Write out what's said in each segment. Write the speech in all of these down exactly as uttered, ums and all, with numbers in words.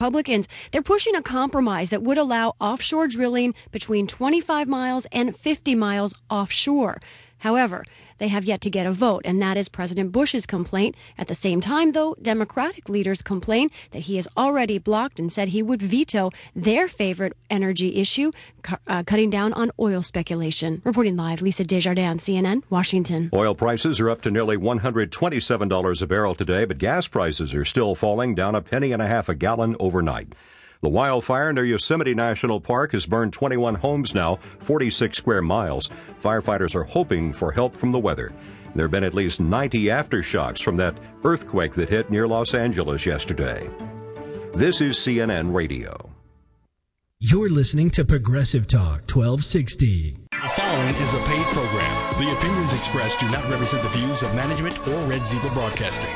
Republicans, they're pushing a compromise that would allow offshore drilling between twenty-five miles and fifty miles offshore. However, they have yet to get a vote, and that is President Bush's complaint. At the same time, though, Democratic leaders complain that he has already blocked and said he would veto their favorite energy issue, cu- uh, cutting down on oil speculation. Reporting live, Lisa Desjardins, C N N, Washington. Oil prices are up to nearly one hundred twenty-seven dollars a barrel today, but gas prices are still falling, down a penny and a half a gallon overnight. The wildfire near Yosemite National Park has burned twenty-one homes now, forty-six square miles. Firefighters are hoping for help from the weather. There have been at least ninety aftershocks from that earthquake that hit near Los Angeles yesterday. This is C N N Radio. You're listening to Progressive Talk twelve sixty. The following is a paid program. The opinions expressed do not represent the views of management or Red Zebra Broadcasting.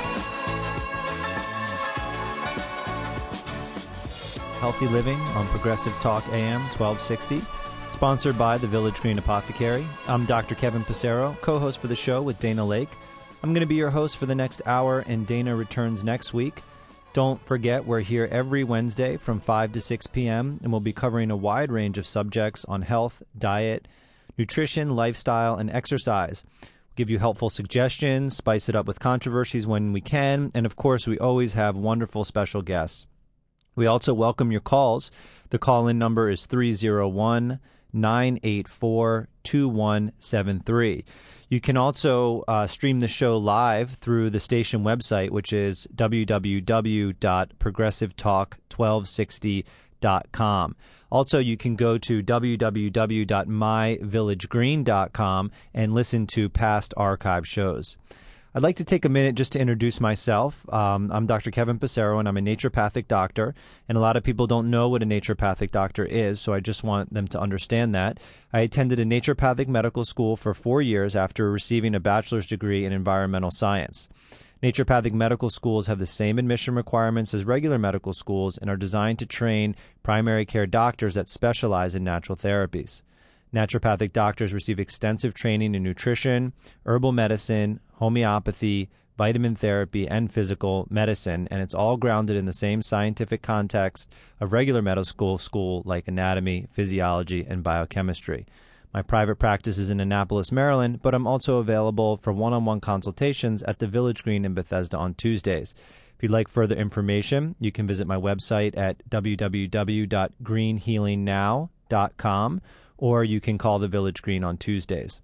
Healthy Living on Progressive Talk A M twelve sixty, sponsored by the Village Green Apothecary. I'm Doctor Kevin Passero, co-host for the show with Dana Lake. I'm going to be your host for the next hour, and Dana returns next week. Don't forget, we're here every Wednesday from five to six p.m., and we'll be covering a wide range of subjects on health, diet, nutrition, lifestyle, and exercise. We'll give you helpful suggestions, spice it up with controversies when we can, and of course, we always have wonderful special guests. We also welcome your calls. The call-in number is three oh one, nine eight four, two one seven three. You can also uh, stream the show live through the station website, which is w w w dot progressive talk twelve sixty dot com. Also, you can go to w w w dot my village green dot com and listen to past archive shows. I'd like to take a minute just to introduce myself. Um, I'm Doctor Kevin Passero, and I'm a naturopathic doctor. And a lot of people don't know what a naturopathic doctor is, so I just want them to understand that. I attended a naturopathic medical school for four years after receiving a bachelor's degree in environmental science. Naturopathic medical schools have the same admission requirements as regular medical schools and are designed to train primary care doctors that specialize in natural therapies. Naturopathic doctors receive extensive training in nutrition, herbal medicine, homeopathy, vitamin therapy, and physical medicine, and it's all grounded in the same scientific context of regular medical school, school like anatomy, physiology, and biochemistry. My private practice is in Annapolis, Maryland, but I'm also available for one-on-one consultations at the Village Green in Bethesda on Tuesdays. If you'd like further information, you can visit my website at w w w dot green healing now dot com, or you can call the Village Green on Tuesdays.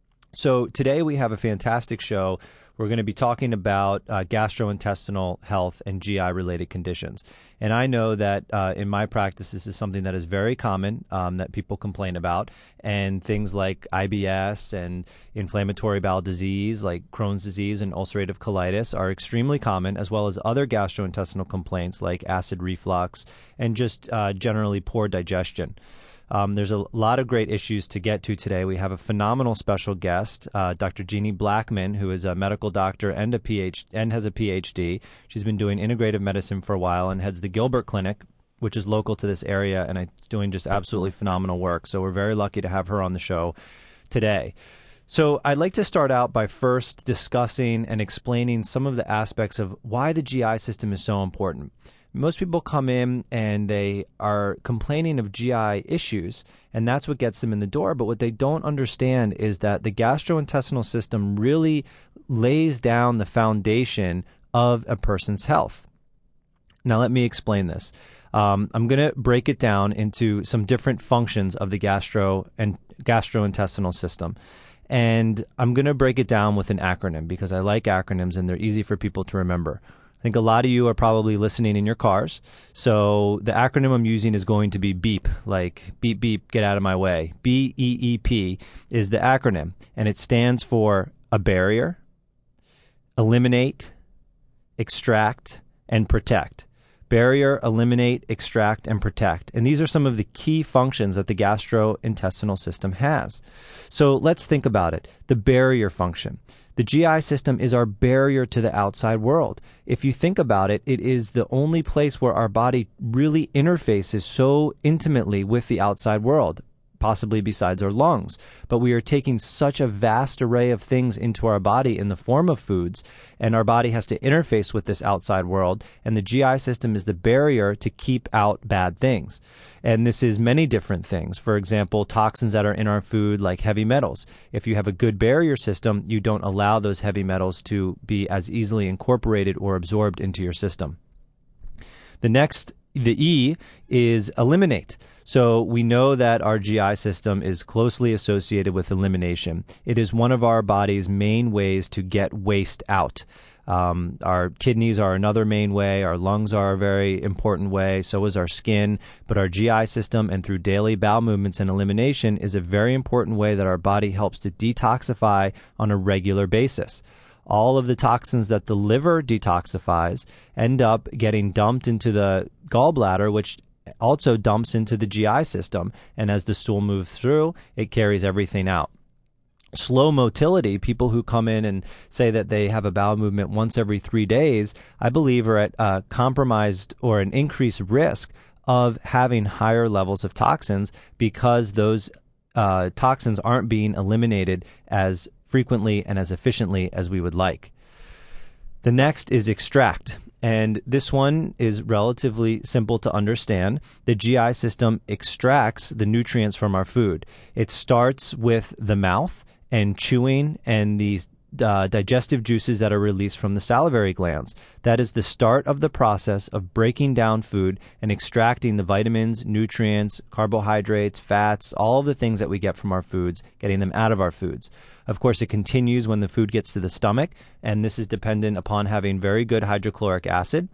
So today we have a fantastic show. We're going to be talking about uh, gastrointestinal health and G I-related conditions. And I know that uh, in my practice, this is something that is very common um, that people complain about. And things like I B S and inflammatory bowel disease, like Crohn's disease and ulcerative colitis, are extremely common, as well as other gastrointestinal complaints like acid reflux and just uh, generally poor digestion. Um, there's a lot of great issues to get to today. We have a phenomenal special guest, uh, Doctor Jeannie Blackman, who is a medical doctor and a PhD and has a P H D. She's been doing integrative medicine for a while and heads the Gilbert Clinic, which is local to this area, and it's doing just absolutely phenomenal work. So we're very lucky to have her on the show today. So I'd like to start out by first discussing and explaining some of the aspects of why the G I system is so important. Most people come in and they are complaining of G I issues, and that's what gets them in the door. But what they don't understand is that the gastrointestinal system really lays down the foundation of a person's health. Now, let me explain this. Um, I'm going to break it down into some different functions of the gastro and gastrointestinal system. And I'm going to break it down with an acronym because I like acronyms and they're easy for people to remember. I think a lot of you are probably listening in your cars. So the acronym I'm using is going to be BEEP, like beep, beep, get out of my way. B E E P is the acronym, and it stands for a barrier, eliminate, extract, and protect. Barrier, eliminate, extract, and protect. And these are some of the key functions that the gastrointestinal system has. So let's think about it. The barrier function. The G I system is our barrier to the outside world. If you think about it, it is the only place where our body really interfaces so intimately with the outside world. possibly besides our lungs. But we are taking such a vast array of things into our body in the form of foods, and our body has to interface with this outside world, and the G I system is the barrier to keep out bad things. And this is many different things. For example, toxins that are in our food, like heavy metals. If you have a good barrier system, you don't allow those heavy metals to be as easily incorporated or absorbed into your system. The next, the E, is eliminate. So we know that our G I system is closely associated with elimination. It is one of our body's main ways to get waste out. Um, our kidneys are another main way. Our lungs are a very important way. So is our skin. But our G I system, and through daily bowel movements and elimination, is a very important way that our body helps to detoxify on a regular basis. All of the toxins that the liver detoxifies end up getting dumped into the gallbladder, which also dumps into the G I system. And as the stool moves through, it carries everything out. Slow motility, people who come in and say that they have a bowel movement once every three days, I believe are at a compromised or an increased risk of having higher levels of toxins, because those uh, toxins aren't being eliminated as frequently and as efficiently as we would like. The next is extract. And this one is relatively simple to understand. The G I system extracts the nutrients from our food. It starts with the mouth and chewing and the uh, digestive juices that are released from the salivary glands. That is the start of the process of breaking down food and extracting the vitamins, nutrients, carbohydrates, fats, all of the things that we get from our foods, getting them out of our foods. Of course, it continues when the food gets to the stomach, and this is dependent upon having very good hydrochloric acid.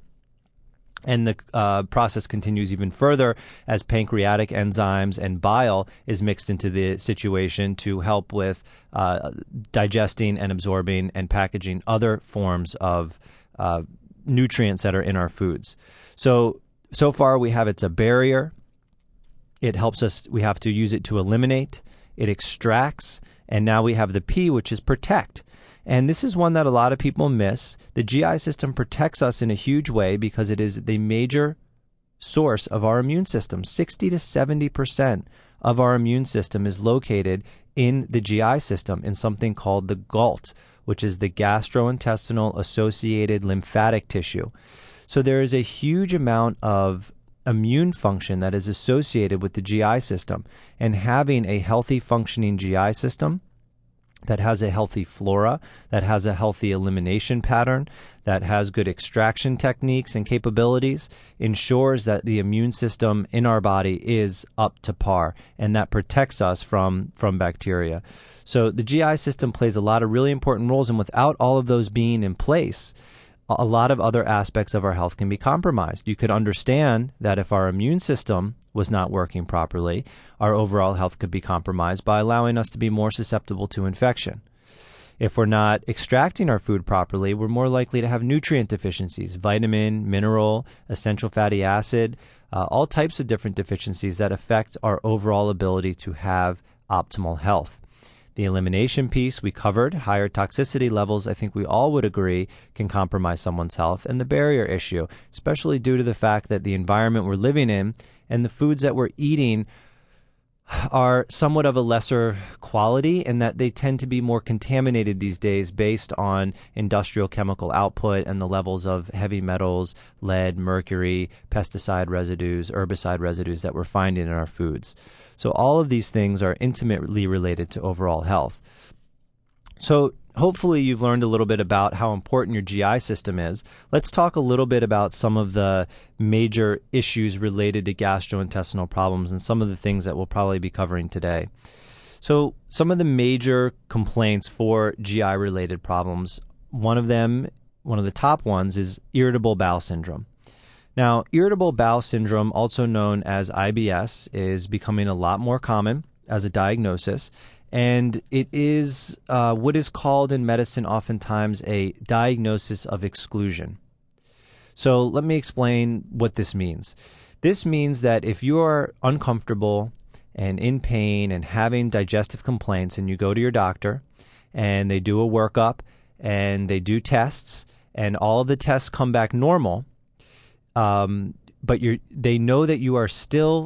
And the uh, process continues even further as pancreatic enzymes and bile is mixed into the situation to help with uh, digesting and absorbing and packaging other forms of uh, nutrients that are in our foods. So, so far we have it's a barrier. It helps us, we have to use it to eliminate. It extracts. And now we have the P, which is protect. And this is one that a lot of people miss. The G I system protects us in a huge way because it is the major source of our immune system. sixty to seventy percent of our immune system is located in the G I system in something called the GALT, which is the gastrointestinal associated lymphatic tissue. So there is a huge amount of immune function that is associated with the G I system, and having a healthy functioning G I system that has a healthy flora, that has a healthy elimination pattern, that has good extraction techniques and capabilities, ensures that the immune system in our body is up to par, and that protects us from, from bacteria. So the G I system plays a lot of really important roles, and without all of those being in place, a lot of other aspects of our health can be compromised. You could understand that if our immune system was not working properly, our overall health could be compromised by allowing us to be more susceptible to infection. If we're not extracting our food properly, we're more likely to have nutrient deficiencies, vitamin, mineral, essential fatty acid, uh, all types of different deficiencies that affect our overall ability to have optimal health. The elimination piece we covered, higher toxicity levels, I think we all would agree, can compromise someone's health. And the barrier issue, especially due to the fact that the environment we're living in and the foods that we're eating are somewhat of a lesser quality, and that they tend to be more contaminated these days based on industrial chemical output and the levels of heavy metals, lead, mercury, pesticide residues, herbicide residues that we're finding in our foods. So all of these things are intimately related to overall health. So hopefully you've learned a little bit about how important your G I system is. Let's talk a little bit about some of the major issues related to gastrointestinal problems and some of the things that we'll probably be covering today. So some of the major complaints for G I-related problems, one of them, one of the top ones, is irritable bowel syndrome. Now, irritable bowel syndrome, also known as I B S, is becoming a lot more common as a diagnosis, and it is uh, what is called in medicine oftentimes a diagnosis of exclusion. So let me explain what this means. This means that if you are uncomfortable and in pain and having digestive complaints, and you go to your doctor and they do a workup and they do tests and all of the tests come back normal, Um, but you're, they know that you are still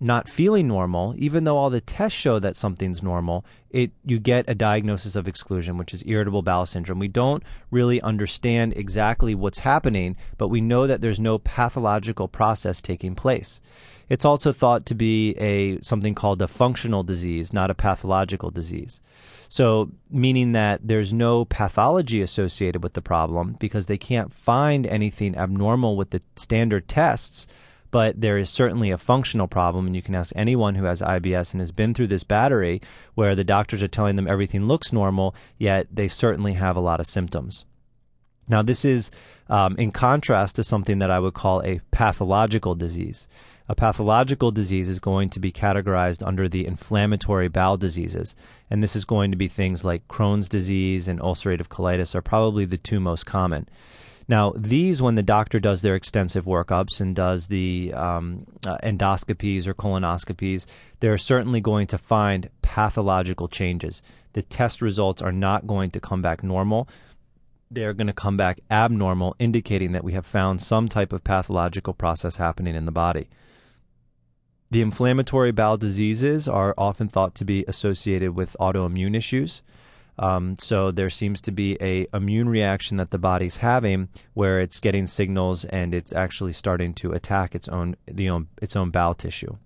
not feeling normal, even though all the tests show that something's normal, it you get a diagnosis of exclusion, which is irritable bowel syndrome. We don't really understand exactly what's happening, but we know that there's no pathological process taking place. It's also thought to be a something called a functional disease, not a pathological disease. So, meaning that there's no pathology associated with the problem because they can't find anything abnormal with the standard tests, but there is certainly a functional problem, and you can ask anyone who has I B S and has been through this battery where the doctors are telling them everything looks normal, yet they certainly have a lot of symptoms. Now, this is um, in contrast to something that I would call a pathological disease. A pathological disease is going to be categorized under the inflammatory bowel diseases, and this is going to be things like Crohn's disease and ulcerative colitis are probably the two most common. Now, these, when the doctor does their extensive workups and does the um, uh, endoscopies or colonoscopies, they're certainly going to find pathological changes. The test results are not going to come back normal. They're going to come back abnormal, indicating that we have found some type of pathological process happening in the body. The inflammatory bowel diseases are often thought to be associated with autoimmune issues. Um, so there seems to be a immune reaction that the body's having where it's getting signals and it's actually starting to attack its own the own, its own bowel tissue.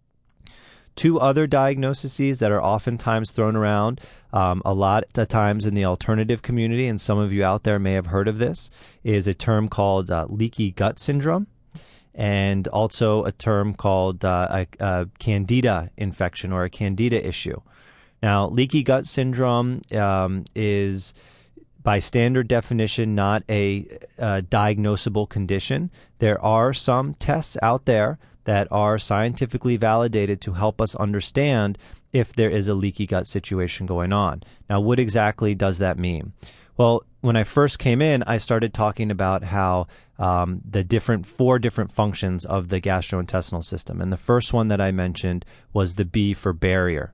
Two other diagnoses that are oftentimes thrown around um, a lot of times in the alternative community, and some of you out there may have heard of this, is a term called uh, leaky gut syndrome, and also a term called uh, a, a candida infection or a candida issue. Now, leaky gut syndrome um, is, by standard definition, not a, a diagnosable condition. There are some tests out there that are scientifically validated to help us understand if there is a leaky gut situation going on. Now, what exactly does that mean? Well, when I first came in, I started talking about how um, the different four different functions of the gastrointestinal system. And the first one that I mentioned was the B for barrier.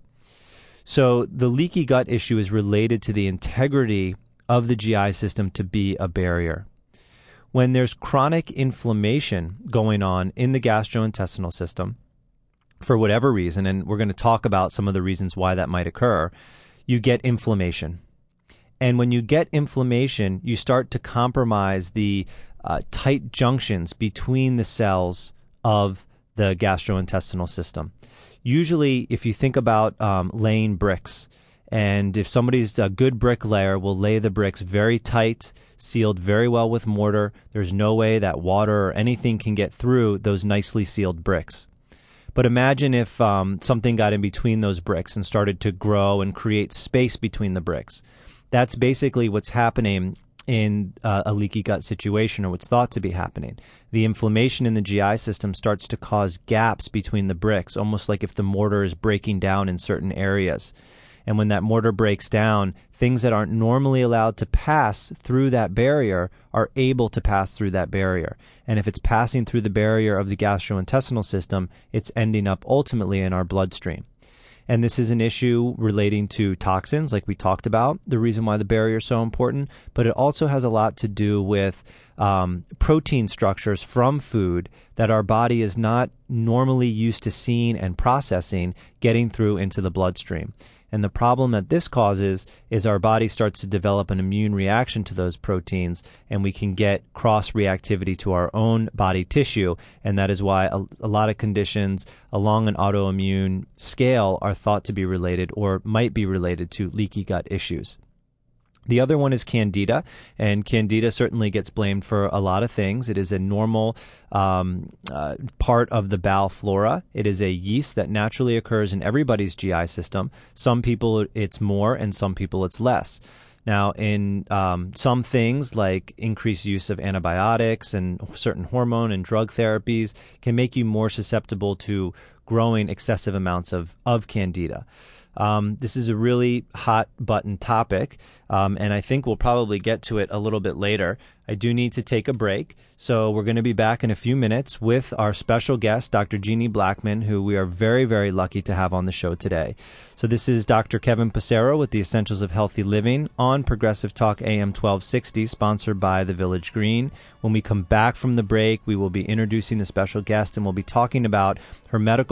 So the leaky gut issue is related to the integrity of the G I system to be a barrier. When there's chronic inflammation going on in the gastrointestinal system, for whatever reason, and we're going to talk about some of the reasons why that might occur, you get inflammation. And when you get inflammation, you start to compromise the uh, tight junctions between the cells of the gastrointestinal system. Usually, if you think about um, laying bricks, and if somebody's a good bricklayer, will lay the bricks very tight, sealed very well with mortar. There's no way that water or anything can get through those nicely sealed bricks. But imagine if um, something got in between those bricks and started to grow and create space between the bricks. That's basically what's happening in uh, a leaky gut situation, or what's thought to be happening. The inflammation in the G I system starts to cause gaps between the bricks, almost like if the mortar is breaking down in certain areas. And when that mortar breaks down, things that aren't normally allowed to pass through that barrier are able to pass through that barrier. And if it's passing through the barrier of the gastrointestinal system, it's ending up ultimately in our bloodstream. And this is an issue relating to toxins, like we talked about, the reason why the barrier is so important. But it also has a lot to do with um, protein structures from food that our body is not normally used to seeing and processing getting through into the bloodstream. And the problem that this causes is our body starts to develop an immune reaction to those proteins, and we can get cross-reactivity to our own body tissue. And that is why a, a lot of conditions along an autoimmune scale are thought to be related or might be related to leaky gut issues. The other one is candida, and candida certainly gets blamed for a lot of things. It is a normal um, uh, part of the bowel flora. It is a yeast that naturally occurs in everybody's G I system. Some people it's more, and some people it's less. Now, in um, some things like increased use of antibiotics and certain hormone and drug therapies can make you more susceptible to growing excessive amounts of, of candida. Um, this is a really hot button topic, um, and I think we'll probably get to it a little bit later. I do need to take a break, so we're going to be back in a few minutes with our special guest, Doctor Jeannie Blackman, who we are very, very lucky to have on the show today. So this is Doctor Kevin Passero with the Essentials of Healthy Living on Progressive Talk A M twelve sixty, sponsored by the Village Green. When we come back from the break, we will be introducing the special guest, and we'll be talking about her medical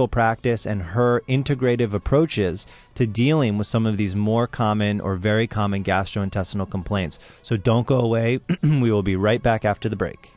clinical practice and her integrative approaches to dealing with some of these more common or very common gastrointestinal complaints. So don't go away. We will be right back after the break.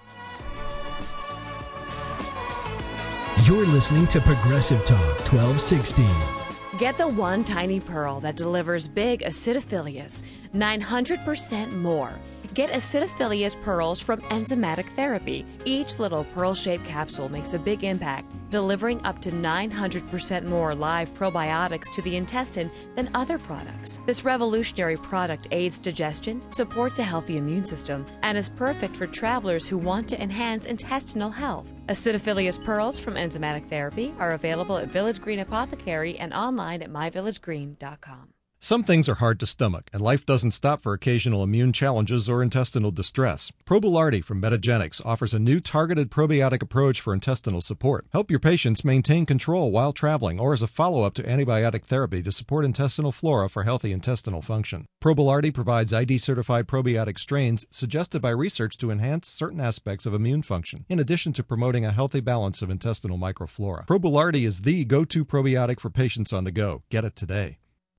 You're listening to Progressive Talk twelve sixty. Get the one tiny pearl that delivers big acidophilus, nine hundred percent more. Get acidophilus pearls from Enzymatic Therapy. Each little pearl-shaped capsule makes a big impact, delivering up to nine hundred percent more live probiotics to the intestine than other products. This revolutionary product aids digestion, supports a healthy immune system, and is perfect for travelers who want to enhance intestinal health. Acidophilus pearls from Enzymatic Therapy are available at Village Green Apothecary and online at my village green dot com. Some things are hard to stomach, and life doesn't stop for occasional immune challenges or intestinal distress. Proboulardi from Metagenics offers a new targeted probiotic approach for intestinal support. Help your patients maintain control while traveling or as a follow-up to antibiotic therapy to support intestinal flora for healthy intestinal function. Proboulardi provides I D-certified probiotic strains suggested by research to enhance certain aspects of immune function, in addition to promoting a healthy balance of intestinal microflora. Proboulardi is the go-to probiotic for patients on the go. Get it today.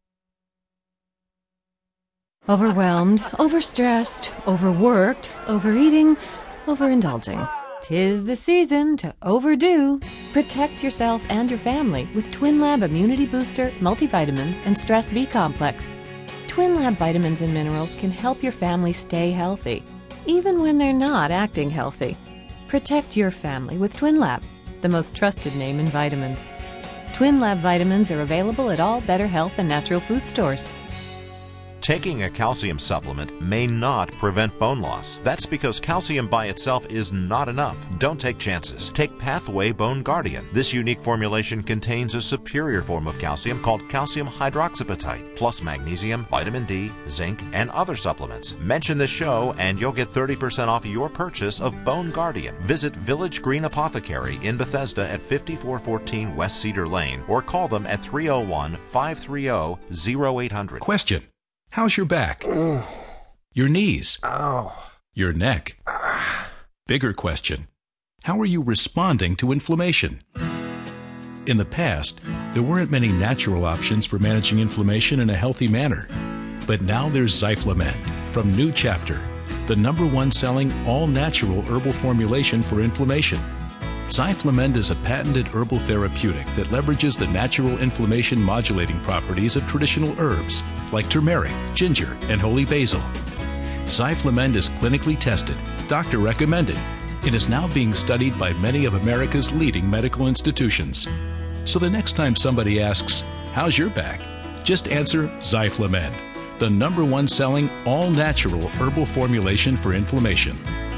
Overwhelmed, overstressed, overworked, overeating, overindulging. 'Tis the season to overdo. Protect yourself and your family with TwinLab Immunity Booster, multivitamins, and Stress B Complex. TwinLab vitamins and minerals can help your family stay healthy, even when they're not acting healthy. Protect your family with TwinLab, the most trusted name in vitamins. TwinLab vitamins are available at all Better Health and Natural Food stores. Taking a calcium supplement may not prevent bone loss. That's because calcium by itself is not enough. Don't take chances. Take Pathway Bone Guardian. This unique formulation contains a superior form of calcium called calcium hydroxyapatite, plus magnesium, vitamin D, zinc, and other supplements. Mention this show and you'll get thirty percent off your purchase of Bone Guardian. Visit Village Green Apothecary in Bethesda at fifty-four fourteen West Cedar Lane or call them at three oh one, five three oh, oh eight hundred. Question. How's your back? Your knees? Ow. Your neck? Bigger question. How are you responding to inflammation? In the past, there weren't many natural options for managing inflammation in a healthy manner. But now there's Zyflamed from New Chapter, the number one selling all-natural herbal formulation for inflammation. Zyflamed is a patented herbal therapeutic that leverages the natural inflammation modulating properties of traditional herbs like turmeric, ginger, and holy basil. Zyflamed is clinically tested, doctor recommended, and is now being studied by many of America's leading medical institutions. So the next time somebody asks, "How's your back?" just answer Zyflamed, the number one selling all-natural herbal formulation for inflammation.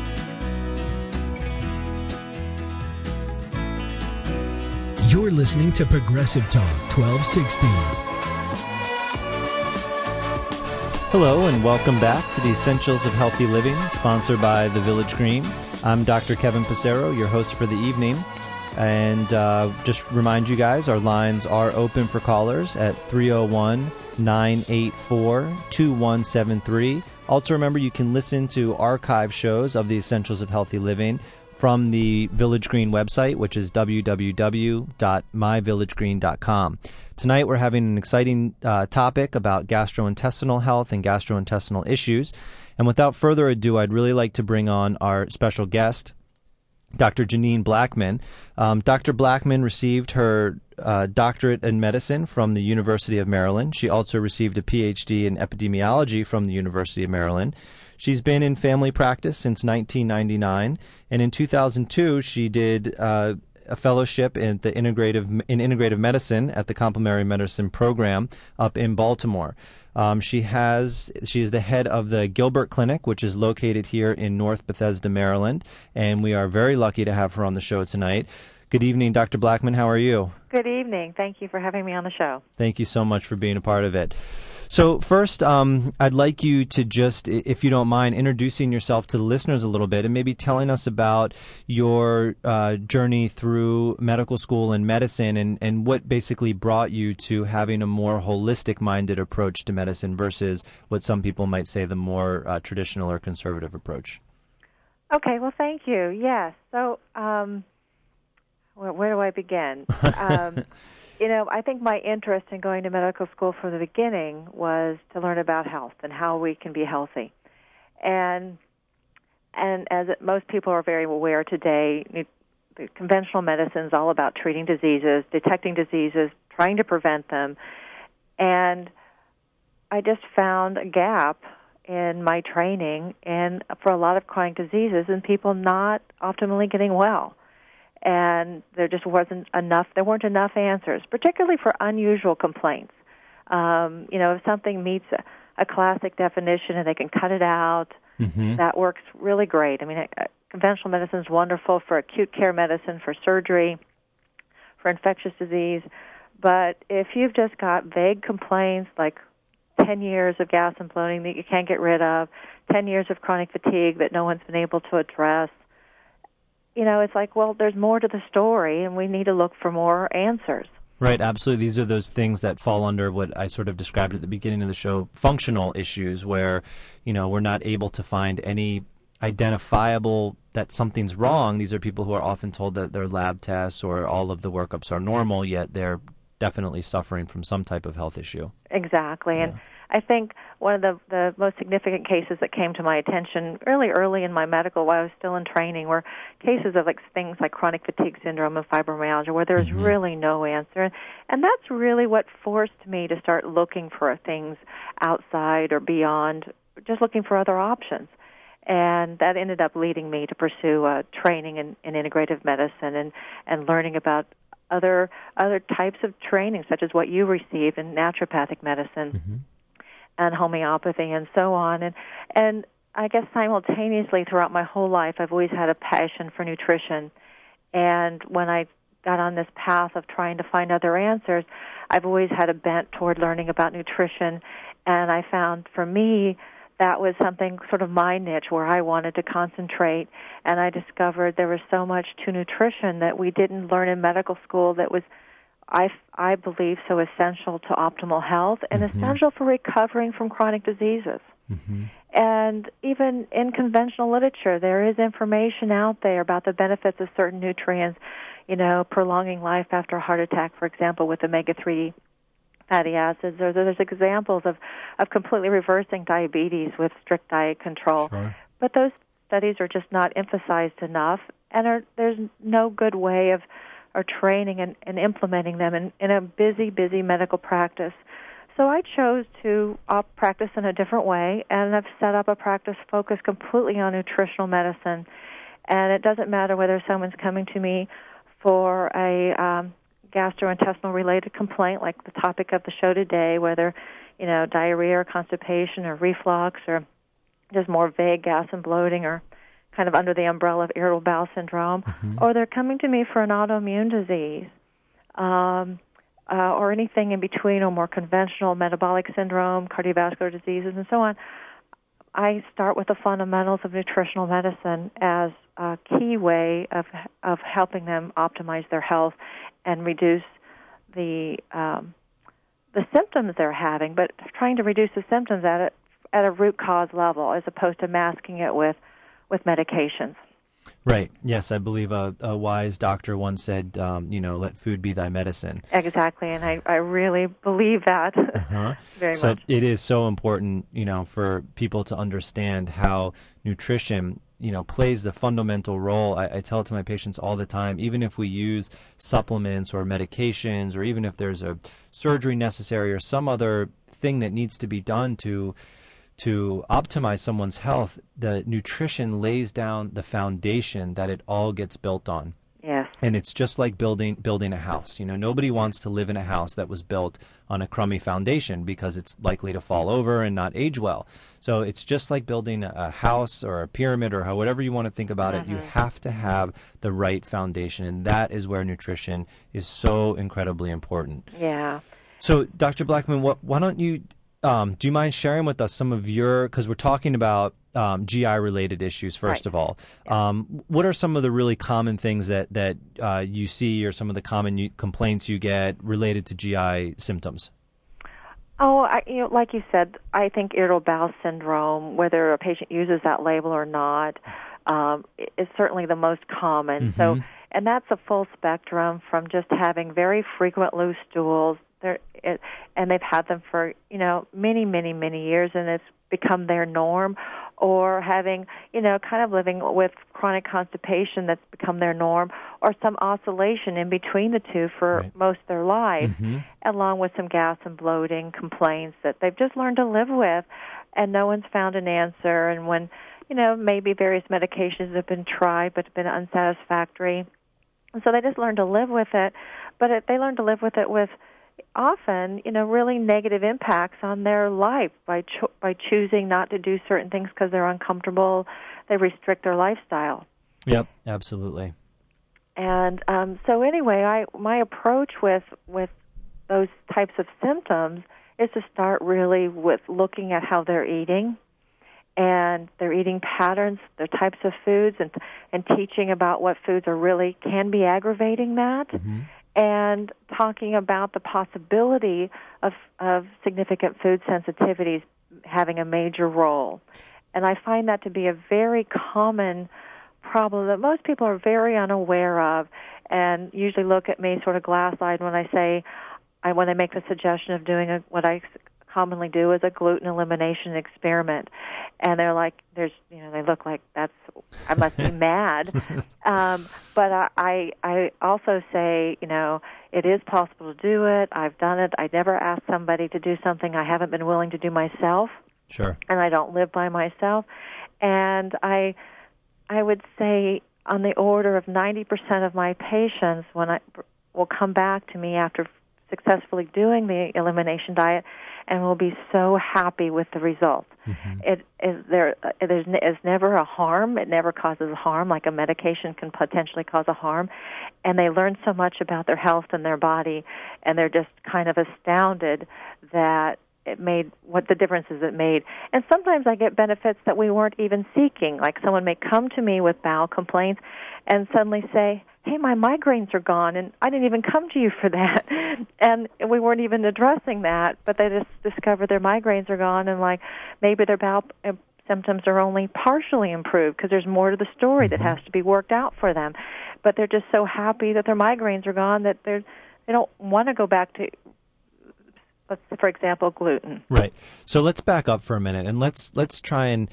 You're listening to Progressive Talk twelve sixty. Hello and welcome back to the Essentials of Healthy Living, sponsored by the Village Green. I'm Doctor Kevin Passero, your host for the evening. And uh, just remind you guys, our lines are open for callers at three oh one, nine eight four, two one seven three. Also remember, you can listen to archive shows of the Essentials of Healthy Living from the Village Green website, which is w w w dot my village green dot com. Tonight we're having an exciting uh, topic about gastrointestinal health and gastrointestinal issues. And without further ado, I'd really like to bring on our special guest, Doctor Janine Blackman. Um, Doctor Blackman received her uh, doctorate in medicine from the University of Maryland. She also received a P H D in epidemiology from the University of Maryland. She's been in family practice since nineteen ninety-nine, and in two thousand two, she did uh, a fellowship in the integrative in integrative medicine at the Complementary Medicine Program up in Baltimore. Um, she has she is the head of the Gilbert Clinic, which is located here in North Bethesda, Maryland, and we are very lucky to have her on the show tonight. Good evening, Doctor Blackman. How are you? Good evening. Thank you for having me on the show. Thank you so much for being a part of it. So first, um, I'd like you to just, if you don't mind, introducing yourself to the listeners a little bit and maybe telling us about your uh, journey through medical school and medicine and, and what basically brought you to having a more holistic-minded approach to medicine versus what some people might say the more uh, traditional or conservative approach. Okay, well, thank you. Yes. So um, Where, where do I begin? um, you know, I think my interest in going to medical school from the beginning was to learn about health and how we can be healthy. And and as it, most people are very aware today, the conventional medicine is all about treating diseases, detecting diseases, trying to prevent them. And I just found a gap in my training and for a lot of chronic diseases and people not optimally getting well. And there just wasn't enough, there weren't enough answers, particularly for unusual complaints. Um, you know, if something meets a, a classic definition and they can cut it out, mm-hmm. that works really great. I mean, uh, conventional medicine is wonderful for acute care medicine, for surgery, for infectious disease. But if you've just got vague complaints like ten years of gas and bloating that you can't get rid of, ten years of chronic fatigue that no one's been able to address, you know, it's like, well, there's more to the story, and we need to look for more answers. Right, absolutely. These are those things that fall under what I sort of described at the beginning of the show, functional issues, where, you know, we're not able to find any identifiable that something's wrong. These are people who are often told that their lab tests or all of the workups are normal, yet they're definitely suffering from some type of health issue. Exactly. Yeah. And I think one of the, the most significant cases that came to my attention really early in my medical, while I was still in training, were cases of like things like chronic fatigue syndrome and fibromyalgia, where there's mm-hmm. really no answer. And that's really what forced me to start looking for things outside or beyond, just looking for other options. And that ended up leading me to pursue uh, training in, in integrative medicine and, and learning about other other types of training, such as what you received in naturopathic medicine. Mm-hmm. and homeopathy and so on. And and I guess simultaneously throughout my whole life, I've always had a passion for nutrition. And when I got on this path of trying to find other answers, I've always had a bent toward learning about nutrition. And I found for me that was something sort of my niche where I wanted to concentrate. And I discovered there was so much to nutrition that we didn't learn in medical school that was I, I believe so essential to optimal health and mm-hmm. essential for recovering from chronic diseases. Mm-hmm. And even in conventional literature, there is information out there about the benefits of certain nutrients, you know, prolonging life after a heart attack, for example, with omega three fatty acids. Or there's examples of, of completely reversing diabetes with strict diet control. Sure. But those studies are just not emphasized enough, and are, there's no good way of or training and, and implementing them in, in a busy, busy medical practice. So I chose to op- practice in a different way, and I've set up a practice focused completely on nutritional medicine. And it doesn't matter whether someone's coming to me for a um, gastrointestinal-related complaint, like the topic of the show today, whether, you know, diarrhea or constipation or reflux or just more vague gas and bloating or kind of under the umbrella of irritable bowel syndrome, mm-hmm. or they're coming to me for an autoimmune disease, um, uh, or anything in between, or more conventional metabolic syndrome, cardiovascular diseases, and so on. I start with the fundamentals of nutritional medicine as a key way of of helping them optimize their health and reduce the um, the symptoms they're having, but trying to reduce the symptoms at a, at a root cause level as opposed to masking it with with medications. Right. Yes, I believe a, a wise doctor once said, um, you know, let food be thy medicine. Exactly, and I, I really believe that uh-huh. very so much. So it is so important, you know, for people to understand how nutrition, you know, plays the fundamental role. I, I tell it to my patients all the time, even if we use supplements or medications, or even if there's a surgery necessary or some other thing that needs to be done to to optimize someone's health, the nutrition lays down the foundation that it all gets built on. Yes. And it's just like building building a house. You know, nobody wants to live in a house that was built on a crummy foundation because it's likely to fall over and not age well. So it's just like building a house or a pyramid or however you want to think about mm-hmm. it. You have to have the right foundation, and that is where nutrition is so incredibly important. Yeah. So, Doctor Blackman, what, why don't you... Um, do you mind sharing with us some of your, because we're talking about um, G I-related issues, first right. of all. Yeah. Um, what are some of the really common things that, that uh, you see, or some of the common you, complaints you get related to G I symptoms? Oh, I, you know, like you said, I think irritable bowel syndrome, whether a patient uses that label or not, um, is certainly the most common. Mm-hmm. So And that's a full spectrum from just having very frequent loose stools, They're, it, and they've had them for, you know, many, many, many years, and it's become their norm, or having, you know, kind of living with chronic constipation that's become their norm, or some oscillation in between the two for right. most of their life, mm-hmm. along with some gas and bloating complaints that they've just learned to live with, and no one's found an answer. And when, you know, maybe various medications have been tried but been unsatisfactory, and so they just learn to live with it, but it, they learn to live with it with often, you know, really negative impacts on their life by cho- by choosing not to do certain things because they're uncomfortable. They restrict their lifestyle. Yep, absolutely. And um, so anyway, I my approach with with those types of symptoms is to start really with looking at how they're eating and their eating patterns, their types of foods, and and teaching about what foods are really can be aggravating that. Mm-hmm. And talking about the possibility of, of significant food sensitivities having a major role. And I find that to be a very common problem that most people are very unaware of, and usually look at me sort of glass-eyed when I say, I when I make the suggestion of doing a, what I commonly do is a gluten elimination experiment. And they're like, there's, you know, they look like that's, I must be mad. Um, but I, I, I also say, you know, it is possible to do it. I've done it. I never asked somebody to do something I haven't been willing to do myself. Sure. And I don't live by myself. And I, I would say on the order of ninety percent of my patients when I will come back to me after successfully doing the elimination diet, and will be so happy with the result. Mm-hmm. It is there. There's is never a harm. It never causes a harm, like a medication can potentially cause a harm. And they learn so much about their health and their body, and they're just kind of astounded that it made what the differences it made. And sometimes I get benefits that we weren't even seeking. Like someone may come to me with bowel complaints, and suddenly say, hey, my migraines are gone, and I didn't even come to you for that. And we weren't even addressing that, but they just discovered their migraines are gone, and like maybe their bowel symptoms are only partially improved because there's more to the story mm-hmm. that has to be worked out for them. But they're just so happy that their migraines are gone that they're, they don't want to go back to, let's, for example, gluten. Right. So let's back up for a minute, and let's let's try and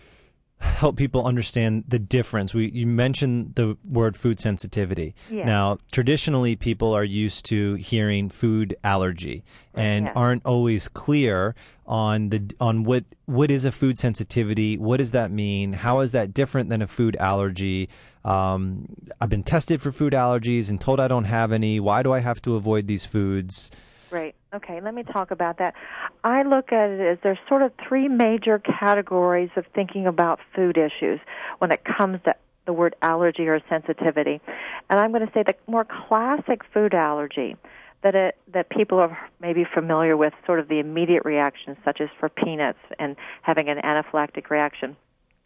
help people understand the difference. We you mentioned the word food sensitivity. Yeah. Now, traditionally, people are used to hearing food allergy and yeah. aren't always clear on the on what what is a food sensitivity. What does that mean? How is that different than a food allergy? Um, I've been tested for food allergies and told I don't have any. Why do I have to avoid these foods? Right. Okay, let me talk about that. I look at it as there's sort of three major categories of thinking about food issues when it comes to the word allergy or sensitivity. And I'm going to say the more classic food allergy that it, that people are maybe familiar with, sort of the immediate reactions, such as for peanuts and having an anaphylactic reaction.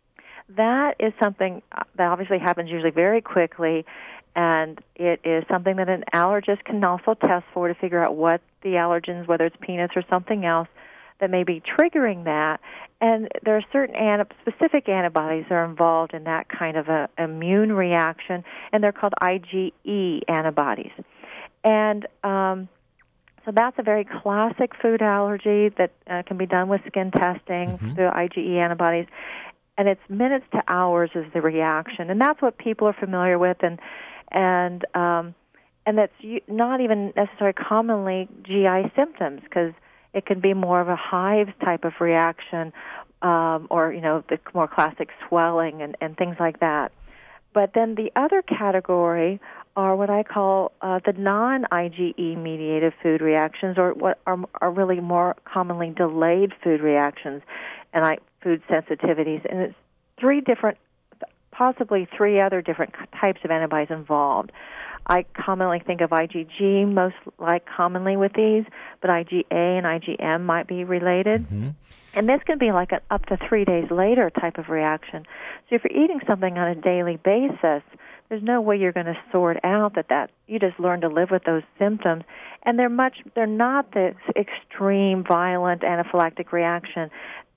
That is something that obviously happens usually very quickly, and it is something that an allergist can also test for to figure out what the allergens, whether it's peanuts or something else, that may be triggering that. And there are certain anti- specific antibodies that are involved in that kind of a immune reaction, and they're called I g E antibodies. And um, so that's a very classic food allergy that uh, can be done with skin testing mm-hmm. through I g E antibodies. And it's minutes to hours is the reaction, and that's what people are familiar with, and and um, and that's not even necessarily commonly G I symptoms, because it can be more of a hives type of reaction, um, or you know the more classic swelling and, and things like that. But then the other category are what I call uh, the non-I g E mediated food reactions, or what are, are really more commonly delayed food reactions, and I. food sensitivities, and it's three different, possibly three other different types of antibodies involved. I commonly think of I g G most like commonly with these, but I g A and I g M might be related. Mm-hmm. And this can be like an up to three days later type of reaction. So if you're eating something on a daily basis, there's no way you're going to sort out that, that you just learn to live with those symptoms. And they're much, they're not the extreme, violent anaphylactic reaction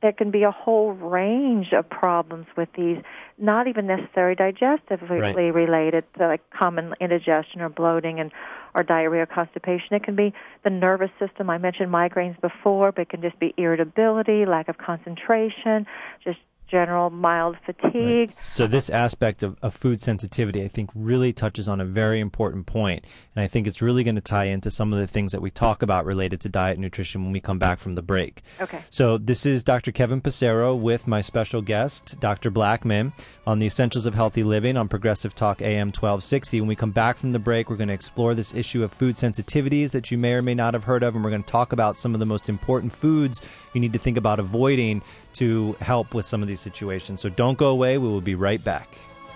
there can be a whole range of problems with these, not even necessarily digestively right. related to like common indigestion or bloating and or diarrhea or constipation. It can be the nervous system. I mentioned migraines before, but it can just be irritability, lack of concentration, just general mild fatigue. Right. So this aspect of, of food sensitivity, I think, really touches on a very important point, and I think it's really going to tie into some of the things that we talk about related to diet and nutrition when we come back from the break. Okay. So this is Doctor Kevin Passero with my special guest, Doctor Blackman, on the Essentials of Healthy Living on Progressive Talk A M twelve sixty. When we come back from the break, we're going to explore this issue of food sensitivities that you may or may not have heard of, and we're going to talk about some of the most important foods you need to think about avoiding to help with some of these situations. So don't go away. We will be right back.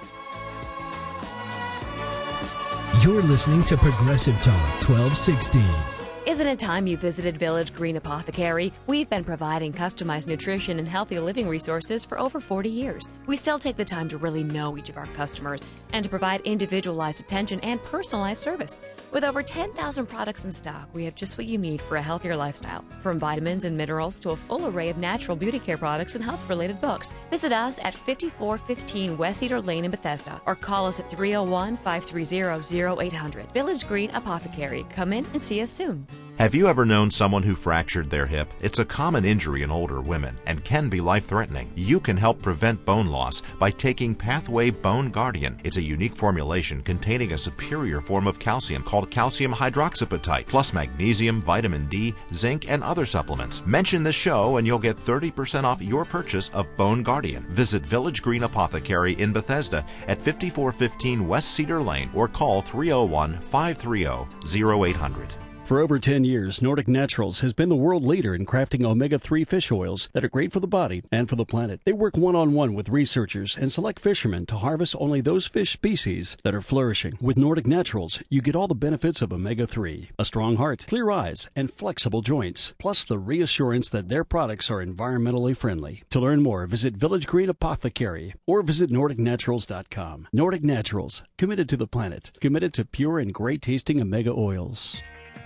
You're listening to Progressive Talk twelve sixty. Isn't it time you visited Village Green Apothecary? We've been providing customized nutrition and healthy living resources for over forty years. We still take the time to really know each of our customers and to provide individualized attention and personalized service. With over ten thousand products in stock, we have just what you need for a healthier lifestyle. From vitamins and minerals to a full array of natural beauty care products and health-related books. Visit us at fifty-four fifteen West Cedar Lane in Bethesda or call us at three oh one, five three zero, zero eight hundred. Village Green Apothecary. Come in and see us soon. Have you ever known someone who fractured their hip? It's a common injury in older women and can be life-threatening. You can help prevent bone loss by taking Pathway Bone Guardian. It's a unique formulation containing a superior form of calcium called calcium hydroxyapatite, plus magnesium, vitamin D, zinc, and other supplements. Mention the show and you'll get thirty percent off your purchase of Bone Guardian. Visit Village Green Apothecary in Bethesda at fifty-four fifteen West Cedar Lane or call three oh one, five three oh, zero eight hundred. For over ten years, Nordic Naturals has been the world leader in crafting omega three fish oils that are great for the body and for the planet. They work one-on-one with researchers and select fishermen to harvest only those fish species that are flourishing. With Nordic Naturals, you get all the benefits of omega three, a strong heart, clear eyes, and flexible joints, plus the reassurance that their products are environmentally friendly. To learn more, visit Village Green Apothecary or visit nordic naturals dot com. Nordic Naturals, committed to the planet, committed to pure and great-tasting omega oils.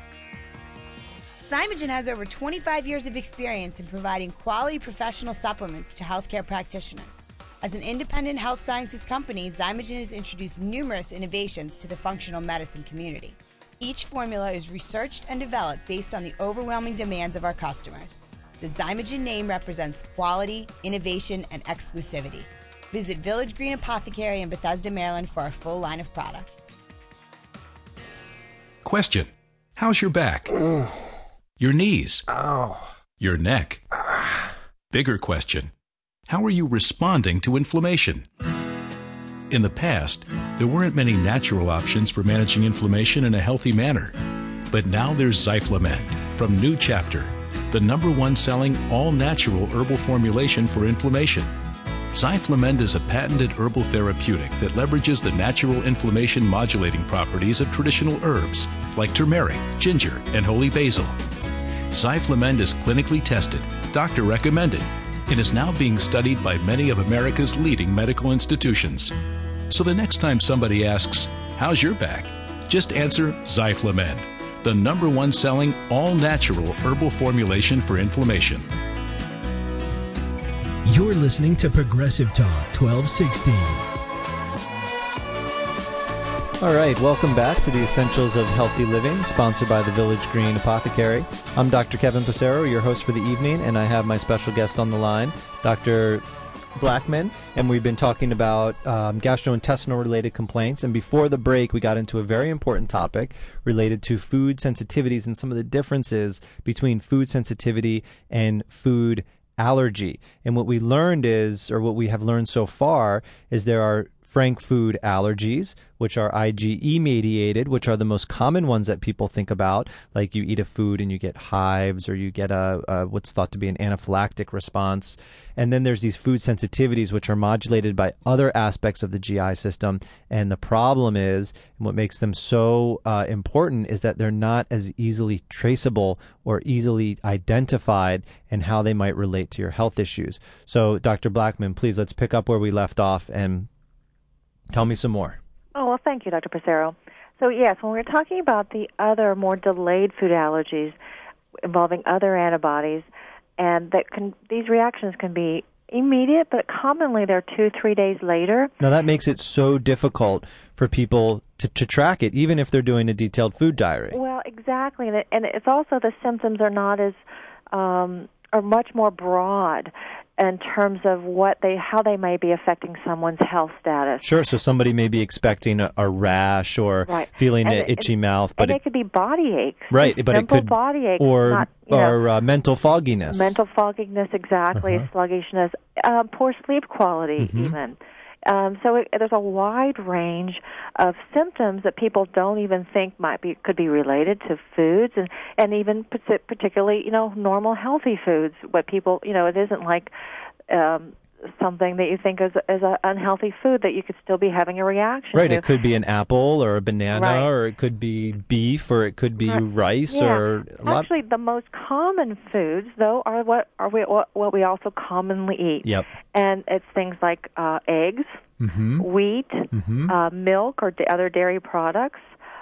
Zymogen has over twenty-five years of experience in providing quality professional supplements to healthcare practitioners. As an independent health sciences company, Zymogen has introduced numerous innovations to the functional medicine community. Each formula is researched and developed based on the overwhelming demands of our customers. The Zymogen name represents quality, innovation, and exclusivity. Visit Village Green Apothecary in Bethesda, Maryland for our full line of products. Question: how's your back? Your knees? Ow. Your neck? Bigger question: how are you responding to inflammation? In the past, there weren't many natural options for managing inflammation in a healthy manner. But now there's Zyflamed from New Chapter, the number one selling all-natural herbal formulation for inflammation. Zyflamed is a patented herbal therapeutic that leverages the natural inflammation modulating properties of traditional herbs like turmeric, ginger, and holy basil. Zyflamed is clinically tested, doctor recommended, and is now being studied by many of America's leading medical institutions. So the next time somebody asks, "How's your back?" just answer Zyflamed, the number one selling all-natural herbal formulation for inflammation. You're listening to Progressive Talk twelve sixty. All right, welcome back to the Essentials of Healthy Living, sponsored by the Village Green Apothecary. I'm Doctor Kevin Passero, your host for the evening, and I have my special guest on the line, Doctor Blackman, and we've been talking about um, gastrointestinal-related complaints. And before the break, we got into a very important topic related to food sensitivities and some of the differences between food sensitivity and food allergy. And what we learned is, or what we have learned so far, is there are frank food allergies, which are IgE mediated, which are the most common ones that people think about, like you eat a food and you get hives, or you get a, a what's thought to be an anaphylactic response. And then there's these food sensitivities, which are modulated by other aspects of the G I system. And the problem is, and what makes them so uh, important, is that they're not as easily traceable or easily identified in how they might relate to your health issues. So, Doctor Blackman, please, let's pick up where we left off and tell me some more. Oh, well, thank you, Doctor Passero. So, yes, when we're talking about the other more delayed food allergies involving other antibodies, and that can these reactions can be immediate, but commonly they're two, three days later. Now that makes it so difficult for people to, to track it, even if they're doing a detailed food diary. Well, exactly, and, it, and it's also the symptoms are not as um, are much more broad in terms of what they how they may be affecting someone's health status. Sure, so somebody may be expecting a, a rash or right. feeling and an it, itchy mouth, but and it, it could be body aches. Right, but simple it could body aches, or not, you or know, uh, mental fogginess. mental fogginess, exactly, Uh-huh. sluggishness, uh, poor sleep quality, Mm-hmm. even. Um, so it, there's a wide range of symptoms that people don't even think might be could be related to foods, and and even particularly, you know, normal healthy foods. What people, you know, it isn't like um, something that you think is as an unhealthy food that you could still be having a reaction Right, to. it could be an apple or a banana, Right. or it could be beef, or it could be Right. rice, Yeah. or a lot. Actually, the most common foods, though, are what are we what, what we also commonly eat. Yep. And it's things like uh, eggs, Mm-hmm. wheat, Mm-hmm. uh, milk, or d- other dairy products.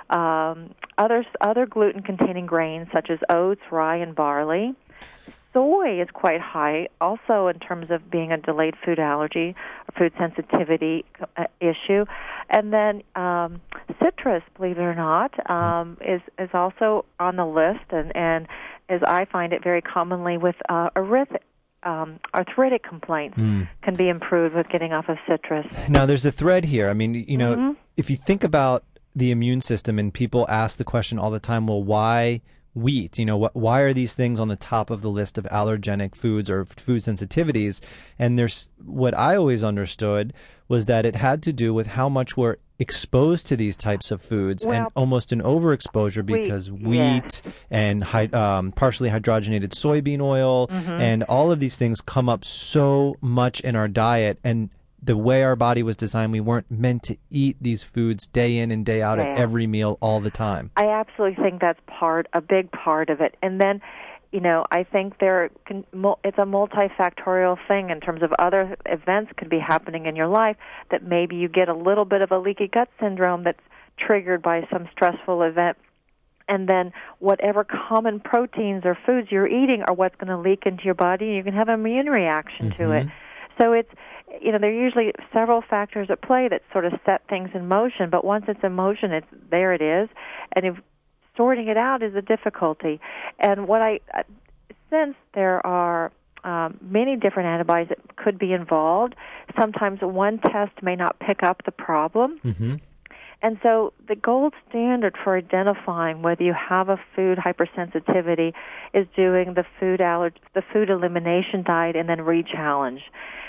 Um, others, other gluten-containing grains such as oats, rye, and barley. Soy is quite high, also in terms of being a delayed food allergy or food sensitivity uh, issue. And then um, citrus, believe it or not, um, is is also on the list, and, and as I find it very commonly with uh, arith- um, arthritic complaints Mm. can be improved with getting off of citrus. Now, there's a thread here. I mean, you know, Mm-hmm. if you think about the immune system, and people ask the question all the time, well, why wheat? You know, wh- why are these things on the top of the list of allergenic foods or food sensitivities? And there's what I always understood was that it had to do with how much we're exposed to these types of foods, Well, and almost an overexposure wheat, because yes. wheat and hy- um, partially hydrogenated soybean oil Mm-hmm. and all of these things come up so much in our diet, and the way our body was designed, we weren't meant to eat these foods day in and day out Yeah. at every meal all the time. I absolutely think that's part, a big part of it. And then, you know, I think there can, it's a multifactorial thing in terms of other events could be happening in your life that maybe you get a little bit of a leaky gut syndrome that's triggered by some stressful event. And then whatever common proteins or foods you're eating are what's going to leak into your body, and you can have an immune reaction Mm-hmm. to it. So it's, you know, there are usually several factors at play that sort of set things in motion, but once it's in motion, it's there it is. And if sorting it out is a difficulty. And what I, uh, since there are um, many different antibodies that could be involved, sometimes one test may not pick up the problem. Mm-hmm. And so the gold standard for identifying whether you have a food hypersensitivity is doing the food allerg- the food elimination diet and then re-challenge.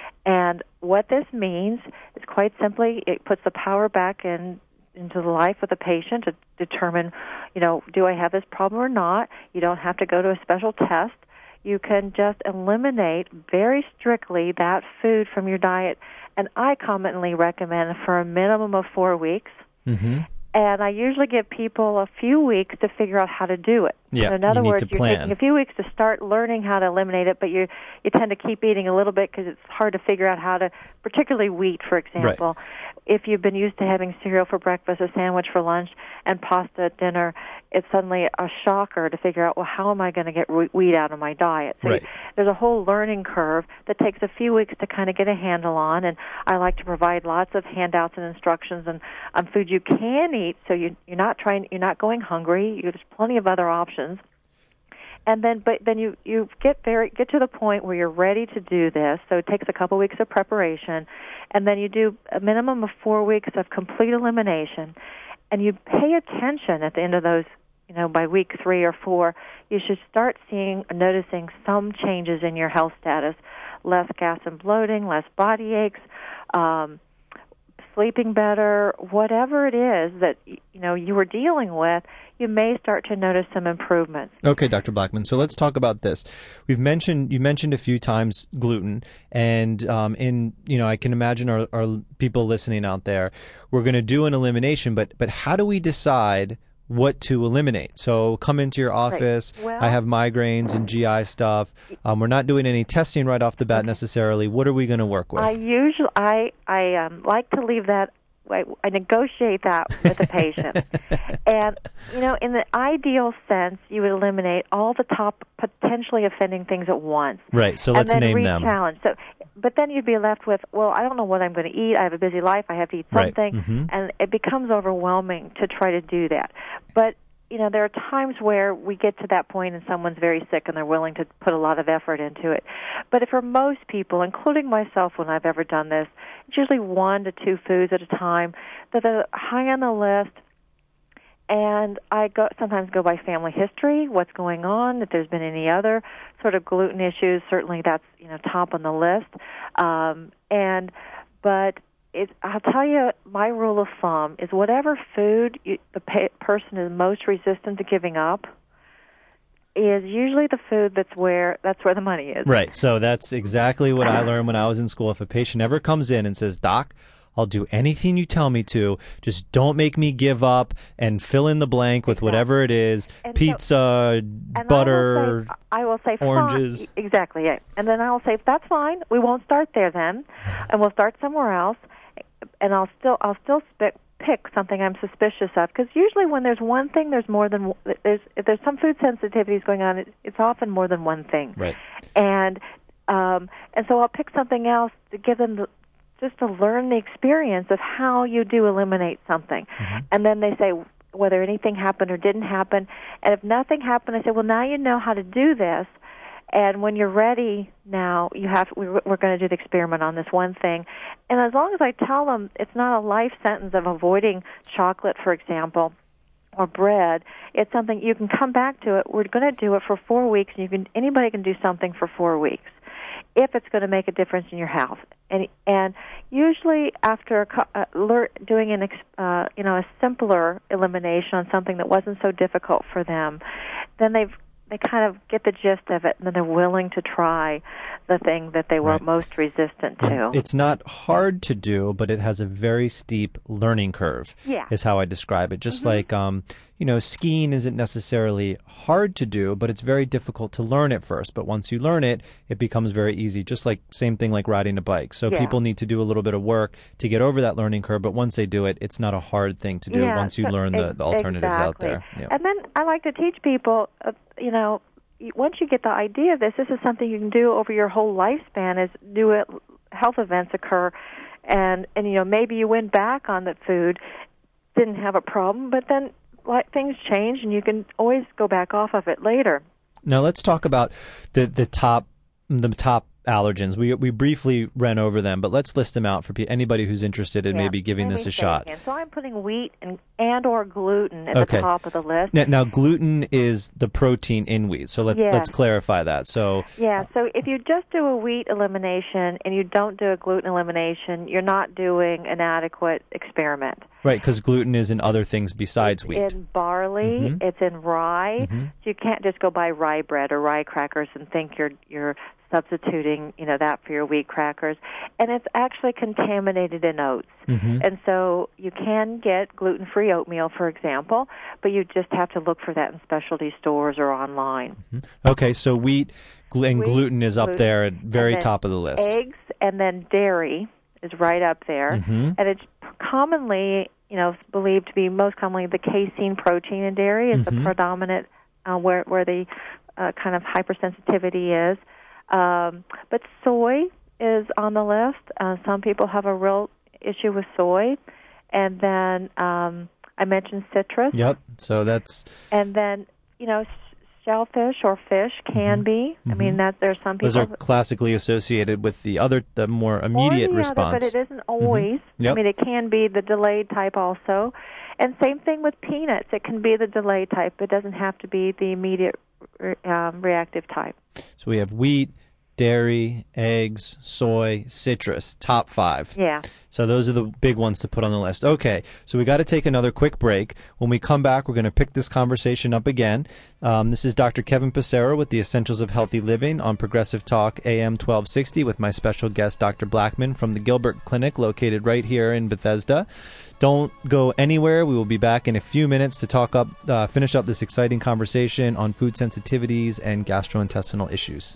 And what this means is quite simply it puts the power back in into the life of the patient to determine, you know, do I have this problem or not? You don't have to go to a special test. You can just eliminate very strictly that food from your diet. And I commonly recommend for a minimum of four weeks. Mm-hmm. And I usually give people a few weeks to figure out how to do it. Yeah, so in other you need words, to you're plan. taking a few weeks to start learning how to eliminate it, but you you tend to keep eating a little bit because it's hard to figure out how to, particularly wheat, for example. Right. If you've been used to having cereal for breakfast, a sandwich for lunch, and pasta at dinner, it's suddenly a shocker to figure out, well, how am I going to get wheat out of my diet? So Right. there's a whole learning curve that takes a few weeks to kind of get a handle on, and I like to provide lots of handouts and instructions on, on food you can eat, so you, you're not trying, you're not going hungry. You, there's plenty of other options. And then, but then you you get very get to the point where you're ready to do this. So it takes a couple weeks of preparation, and then you do a minimum of four weeks of complete elimination, and you pay attention at the end of those. You know, by week three or four, you should start seeing, noticing some changes in your health status: less gas and bloating, less body aches, um, sleeping better, whatever it is that you know you were dealing with. You may start to notice some improvements. Okay, Doctor Blackman. So let's talk about this. We've mentioned you mentioned a few times gluten, and um, in you know I can imagine our, our people listening out there. We're going to do an elimination, but but how do we decide what to eliminate? So come into your office. Right. Well, I have migraines and G I stuff. Um, we're not doing any testing right off the bat okay. necessarily. What are we going to work with? I usually I I um, like to leave that I, I negotiate that with the patient. And, you know, in the ideal sense, you would eliminate all the top potentially offending things at once. Right, so let's and then name them. Re-challenge. So, but then you'd be left with, well, I don't know what I'm going to eat. I have a busy life. I have to eat something. Right. Mm-hmm. And it becomes overwhelming to try to do that. But, you know, there are times where we get to that point and someone's very sick and they're willing to put a lot of effort into it. But for most people, including myself when I've ever done this, it's usually one to two foods at a time that are high on the list. And I go, sometimes go by family history, what's going on, if there's been any other sort of gluten issues. Certainly that's, you know, top on the list. Um, and but it, I'll tell you, my rule of thumb is whatever food you, the pa- person is most resistant to giving up is usually the food that's where that's where the money is. Right. So that's exactly what I learned when I was in school. If a patient ever comes in and says, "Doc, I'll do anything you tell me to. Just don't make me give up," and fill in the blank with whatever it is, and pizza, so, butter, I will say, I will say oranges. Fine. Exactly, yeah. And then I will say, that's fine. We won't start there then, and we'll start somewhere else. And I'll still, I'll still pick, pick something I'm suspicious of, because usually when there's one thing, there's more than there's. If there's some food sensitivities going on, it, it's often more than one thing. Right. And um, and so I'll pick something else to give them the, just to learn the experience of how you do eliminate something. Mm-hmm. And then they say whether anything happened or didn't happen. And if nothing happened, I say, well, now you know how to do this. And when you're ready now, you have we're, we're going to do the experiment on this one thing. And as long as I tell them it's not a life sentence of avoiding chocolate, for example, or bread, it's something you can come back to it. We're going to do it for four weeks, and you can anybody can do something for four weeks if it's going to make a difference in your health. And and usually after uh, lear- doing an uh, you know a simpler elimination on something that wasn't so difficult for them, then they've they kind of get the gist of it, and then they're willing to try the thing that they were right. most resistant to. It's not hard to do, but it has a very steep learning curve, yeah. is how I describe it. Just mm-hmm. like, um, you know, skiing isn't necessarily hard to do, but it's very difficult to learn at first. But once you learn it, it becomes very easy, just like same thing like riding a bike. So yeah. people need to do a little bit of work to get over that learning curve, but once they do it, it's not a hard thing to do yeah, once you so learn the, the alternatives exactly. out there. Yeah. And then I like to teach people, uh, you know, once you get the idea of this, this is something you can do over your whole lifespan as new health events occur. And, and you know, maybe you went back on the food, didn't have a problem, but then like, things change and you can always go back off of it later. Now let's talk about the, the top the top allergens. We we briefly ran over them, but let's list them out for pe- anybody who's interested in yeah. maybe giving Let this me a shot. Again. So I'm putting wheat and, and or gluten at okay. the top of the list. Now, now gluten is the protein in wheat, so let, yes. let's clarify that. So yeah, so if you just do a wheat elimination and you don't do a gluten elimination, you're not doing an adequate experiment. Right, because gluten is in other things besides it's wheat. in barley, mm-hmm. it's in rye. Mm-hmm. So you can't just go buy rye bread or rye crackers and think you're you're substituting, you know, that for your wheat crackers. And it's actually contaminated in oats. Mm-hmm. And so you can get gluten-free oatmeal, for example, but you just have to look for that in specialty stores or online. Mm-hmm. Okay, so wheat gl- and wheat, gluten is up gluten, there at very top of the list. Eggs and then dairy is right up there. Mm-hmm. And it's commonly, you know, believed to be most commonly the casein protein in dairy is mm-hmm. the predominant uh, where where the uh, kind of hypersensitivity is. Um, but soy is on the list. Uh, some people have a real issue with soy. And then um, I mentioned citrus. Yep. So that's... And then, you know, shellfish or fish can mm-hmm. be. I mm-hmm. mean, that there's some people... Those are classically associated with the other, the more immediate or the response. Other, but it isn't always. Mm-hmm. Yep. I mean, it can be the delayed type also. And same thing with peanuts. It can be the delayed type. It doesn't have to be the immediate um, reactive type. So we have wheat, dairy, eggs, soy, citrus, top five. Yeah. So those are the big ones to put on the list. Okay, so we got to take another quick break. When we come back, we're going to pick this conversation up again. Um, this is Doctor Kevin Passero with the Essentials of Healthy Living on Progressive Talk A M twelve sixty with my special guest, Doctor Blackman from the Gilbert Clinic located right here in Bethesda. Don't go anywhere. We will be back in a few minutes to talk up, uh, finish up this exciting conversation on food sensitivities and gastrointestinal issues.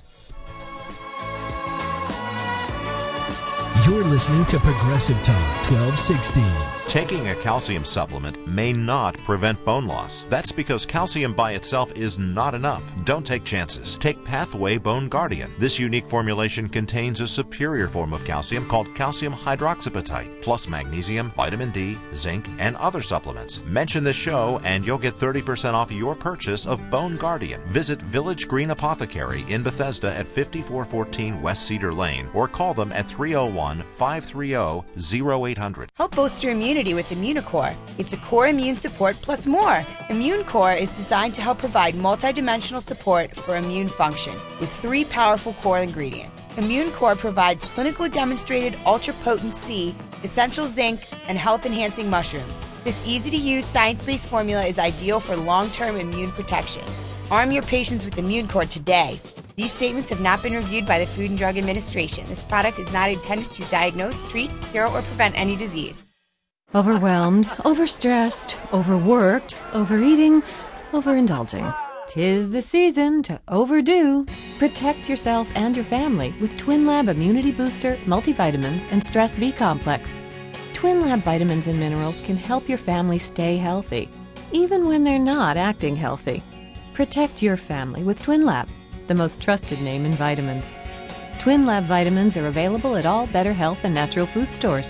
You're listening to Progressive Talk twelve sixty. Taking a calcium supplement may not prevent bone loss. That's because calcium by itself is not enough. Don't take chances. Take Pathway Bone Guardian. This unique formulation contains a superior form of calcium called calcium hydroxyapatite, plus magnesium, vitamin D, zinc, and other supplements. Mention this show and you'll get thirty percent off your purchase of Bone Guardian. Visit Village Green Apothecary in Bethesda at fifty-four fourteen West Cedar Lane or call them at three oh one, five three oh, oh eight hundred. Help boost your immunity with ImmunoCore. It's a core immune support plus more. ImmuneCore is designed to help provide multidimensional support for immune function with three powerful core ingredients. ImmuneCore provides clinically demonstrated ultra-potent C, essential zinc, and health-enhancing mushrooms. This easy-to-use science-based formula is ideal for long-term immune protection. Arm your patients with ImmuneCore today. These statements have not been reviewed by the Food and Drug Administration. This product is not intended to diagnose, treat, cure, or prevent any disease. Overwhelmed, overstressed, overworked, overeating, overindulging. 'Tis the season to overdo. Protect yourself and your family with TwinLab Immunity Booster, multivitamins, and Stress B Complex. TwinLab vitamins and minerals can help your family stay healthy, even when they're not acting healthy. Protect your family with TwinLab, the most trusted name in vitamins. TwinLab vitamins are available at all Better Health and Natural Food stores.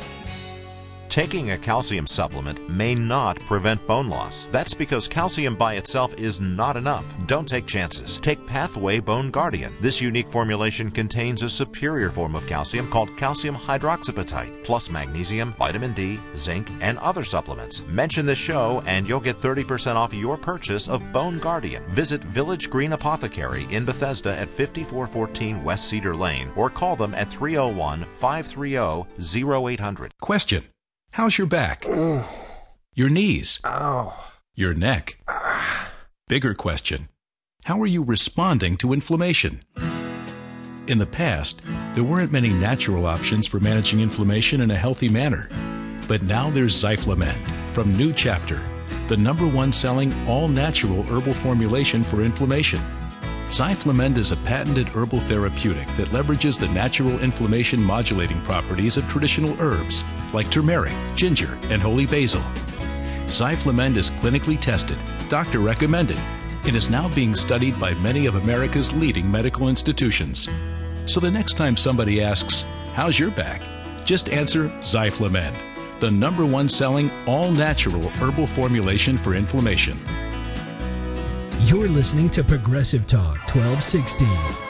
Taking a calcium supplement may not prevent bone loss. That's because calcium by itself is not enough. Don't take chances. Take Pathway Bone Guardian. This unique formulation contains a superior form of calcium called calcium hydroxyapatite, plus magnesium, vitamin D, zinc, and other supplements. Mention this show and you'll get thirty percent off your purchase of Bone Guardian. Visit Village Green Apothecary in Bethesda at fifty-four fourteen West Cedar Lane or call them at three oh one, five three oh, oh eight hundred. Question. How's your back? Your knees? Ow. Your neck? Bigger question. How are you responding to inflammation? In the past, there weren't many natural options for managing inflammation in a healthy manner. But now there's Zyflamend from New Chapter, the number one selling all-natural herbal formulation for inflammation. Zyflamend is a patented herbal therapeutic that leverages the natural inflammation modulating properties of traditional herbs like turmeric, ginger, and holy basil. Zyflamend is clinically tested, doctor recommended, and is now being studied by many of America's leading medical institutions. So the next time somebody asks, "How's your back?" just answer Zyflamend, the number one selling all-natural herbal formulation for inflammation. You're listening to Progressive Talk twelve sixty.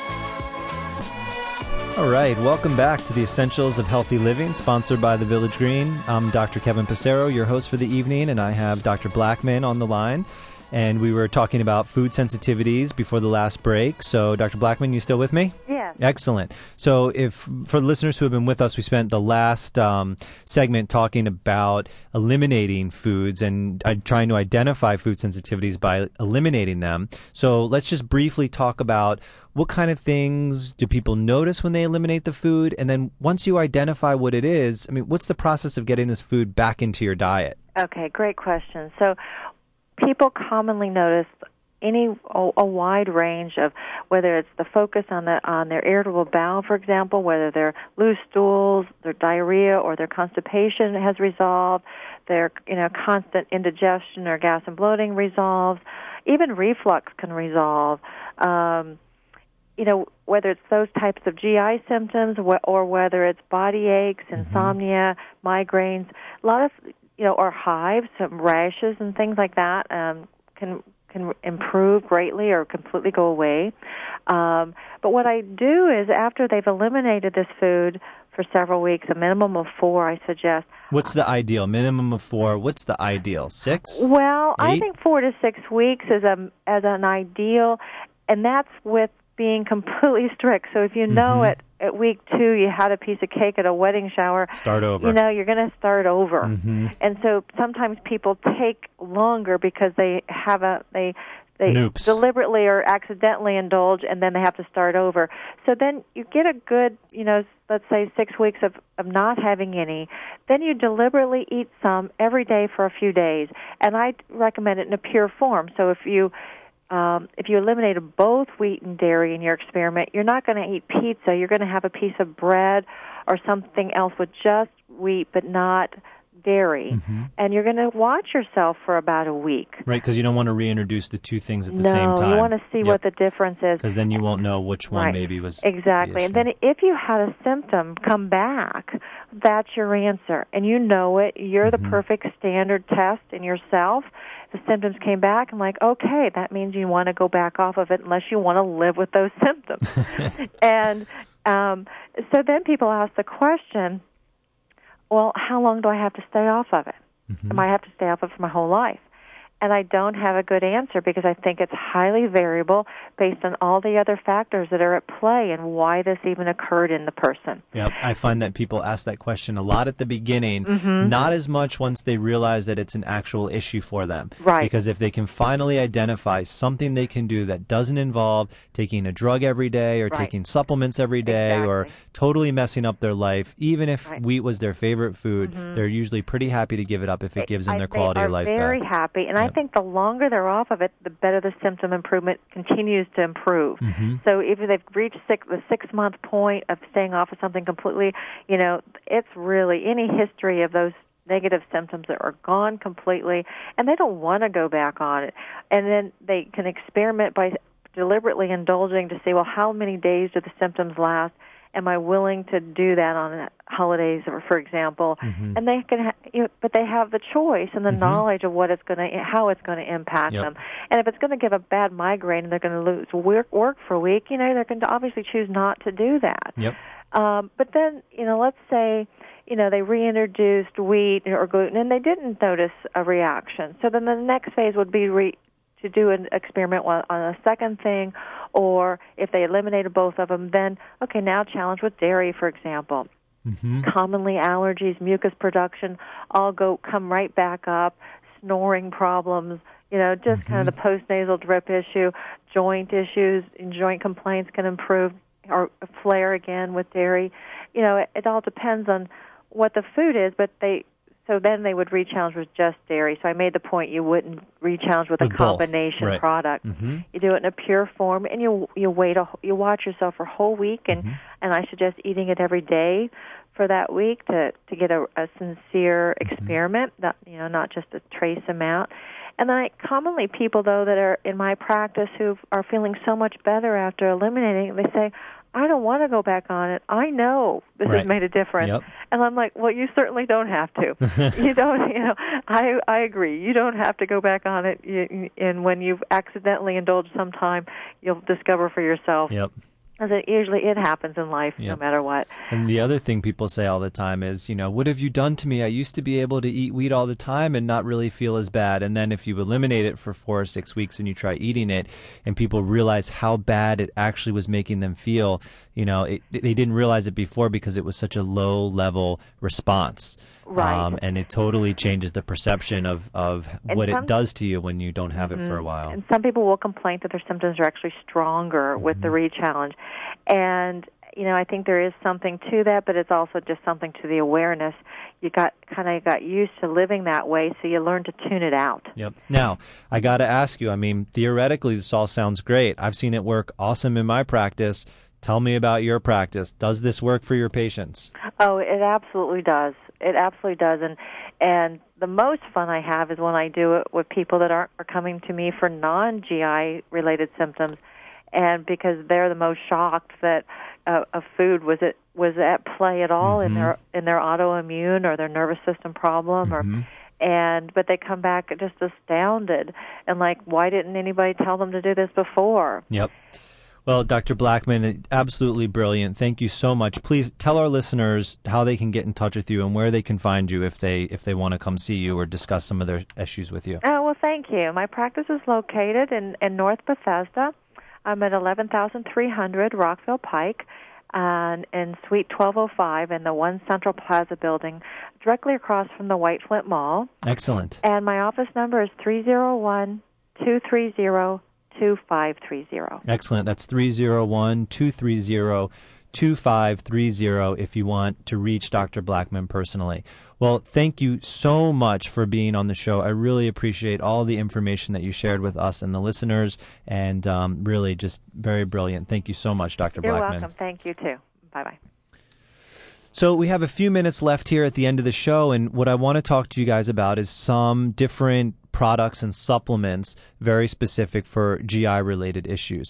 All right, welcome back to the Essentials of Healthy Living, sponsored by the Village Green. I'm Doctor Kevin Passero, your host for the evening, and I have Doctor Blackman on the line. And we were talking about food sensitivities before the last break. So, Doctor Blackman, you still with me? Yes. Excellent. So, if for the listeners who have been with us, we spent the last um, segment talking about eliminating foods and uh, trying to identify food sensitivities by eliminating them. So, let's just briefly talk about what kind of things do people notice when they eliminate the food? And then once you identify what it is, I mean, what's the process of getting this food back into your diet? Okay, great question. So, people commonly notice any a, a wide range of whether it's the focus on the on their irritable bowel, for example, whether their loose stools, their diarrhea, or their constipation has resolved, their you know constant indigestion or gas and bloating resolves, even reflux can resolve. Um, you know whether it's those types of G I symptoms or whether it's body aches, insomnia, mm-hmm. migraines, a lot of you know, or hives, some rashes and things like that um, can can improve greatly or completely go away. Um, but what I do is after they've eliminated this food for several weeks, a minimum of four, I suggest. What's the ideal? Minimum of four. What's the ideal? Six? Well, Eight? I think four to six weeks is a as an ideal, and that's with being completely strict. So if you know mm-hmm. it at week two you had a piece of cake at a wedding shower, start over. You know, you're going to start over. Mm-hmm. And so sometimes people take longer because they have a they they Noops. deliberately or accidentally indulge, and then they have to start over. So then you get a good, you know, let's say six weeks of, of not having any. Then you deliberately eat some every day for a few days. And I recommend it in a pure form. So if you Um, if you eliminated both wheat and dairy in your experiment, you're not going to eat pizza. You're going to have a piece of bread or something else with just wheat but not dairy, mm-hmm. and you're going to watch yourself for about a week. Right, because you don't want to reintroduce the two things at the no, same time. you want to see yep. what the difference is. Because then you won't know which one right. maybe was Exactly. the And then if you had a symptom come back, that's your answer. And you know it. You're mm-hmm. the perfect standard test in yourself. The symptoms came back, and like, okay, that means you want to go back off of it unless you want to live with those symptoms. and um, so then people ask the question, well, how long do I have to stay off of it? Mm-hmm. Am I have to stay off of it for my whole life? And I don't have a good answer because I think it's highly variable based on all the other factors that are at play and why this even occurred in the person. Yep, I find that people ask that question a lot at the beginning, mm-hmm. not as much once they realize that it's an actual issue for them. Right. Because if they can finally identify something they can do that doesn't involve taking a drug every day or right. taking supplements every day exactly. or totally messing up their life, even if right. wheat was their favorite food, mm-hmm. they're usually pretty happy to give it up if it gives them I, their quality of life back. They are very back. happy, and yep. I think the longer they're off of it, the better the symptom improvement continues to improve. Mm-hmm. So if they've reached six, the six-month point of staying off of something completely, you know, it's really any history of those negative symptoms that are gone completely, and they don't want to go back on it. And then they can experiment by deliberately indulging to see, well, how many days do the symptoms last? Am I willing to do that on holidays, or for example? Mm-hmm. And they can, ha- you know, but they have the choice and the mm-hmm. knowledge of what it's going to, how it's going to impact yep. them. And if it's going to give a bad migraine and they're going to lose work, work for a week, you know, they're going to obviously choose not to do that. Yep. Um, but then, you know, let's say, you know, they reintroduced wheat or gluten and they didn't notice a reaction. So then the next phase would be re- to do an experiment on a second thing, or if they eliminated both of them, then, okay, now challenge with dairy, for example. Mm-hmm. Commonly allergies, mucus production, all go come right back up, snoring problems, you know, just mm-hmm. kind of the postnasal drip issue, joint issues, and joint complaints can improve or flare again with dairy. You know, it, it all depends on what the food is, but they So then they would re-challenge with just dairy. So I made the point you wouldn't re-challenge with, with a combination right. product. Mm-hmm. You do it in a pure form, and you you wait a, you watch yourself for a whole week, and mm-hmm. and I suggest eating it every day for that week to to get a, a sincere mm-hmm. experiment, not you know not just a trace amount. And then I, commonly people though that are in my practice who are feeling so much better after eliminating, they say, I don't want to go back on it. I know this right. has made a difference. Yep. And I'm like, well, you certainly don't have to. you don't, you know, I I agree. You don't have to go back on it. You, and when you've accidentally indulged sometime, you'll discover for yourself. Yep. As it usually it happens in life, yep. no matter what. And the other thing people say all the time is, you know, what have you done to me? I used to be able to eat wheat all the time and not really feel as bad. And then if you eliminate it for four or six weeks and you try eating it, and people realize how bad it actually was making them feel, you know, it, they didn't realize it before because it was such a low-level response. Right. Um, and it totally changes the perception of, of what some, it does to you when you don't have mm-hmm. it for a while. And some people will complain that their symptoms are actually stronger mm-hmm. with the re-challenge. And, you know, I think there is something to that, but it's also just something to the awareness. You got kind of got used to living that way, so you learn to tune it out. Yep. Now, I got to ask you, I mean, theoretically, this all sounds great. I've seen it work awesome in my practice. Tell me about your practice. Does this work for your patients? Oh, it absolutely does. It absolutely does. And and the most fun I have is when I do it with people that aren't are coming to me for non-G I related symptoms, and because they're the most shocked that uh, a food was it was at play at all mm-hmm. in their in their autoimmune or their nervous system problem mm-hmm. or. And but they come back just astounded and like, why didn't anybody tell them to do this before? Yep. Well, Doctor Blackman, absolutely brilliant. Thank you so much. Please tell our listeners how they can get in touch with you and where they can find you if they if they want to come see you or discuss some of their issues with you. Oh, well, thank you. My practice is located in, in North Bethesda. I'm at eleven thousand three hundred Rockville Pike and in Suite twelve oh five in the One Central Plaza building, directly across from the White Flint Mall. Excellent. And my office number is three oh one, two three zero, two five three zero. Excellent. That's three oh one, two three zero, two five three zero if you want to reach Doctor Blackman personally. Well, thank you so much for being on the show. I really appreciate all the information that you shared with us and the listeners, and um, really just very brilliant. Thank you so much, Doctor You're Blackman. welcome. Thank you, too. Bye-bye. So we have a few minutes left here at the end of the show, and what I want to talk to you guys about is some different products and supplements very specific for G I-related issues.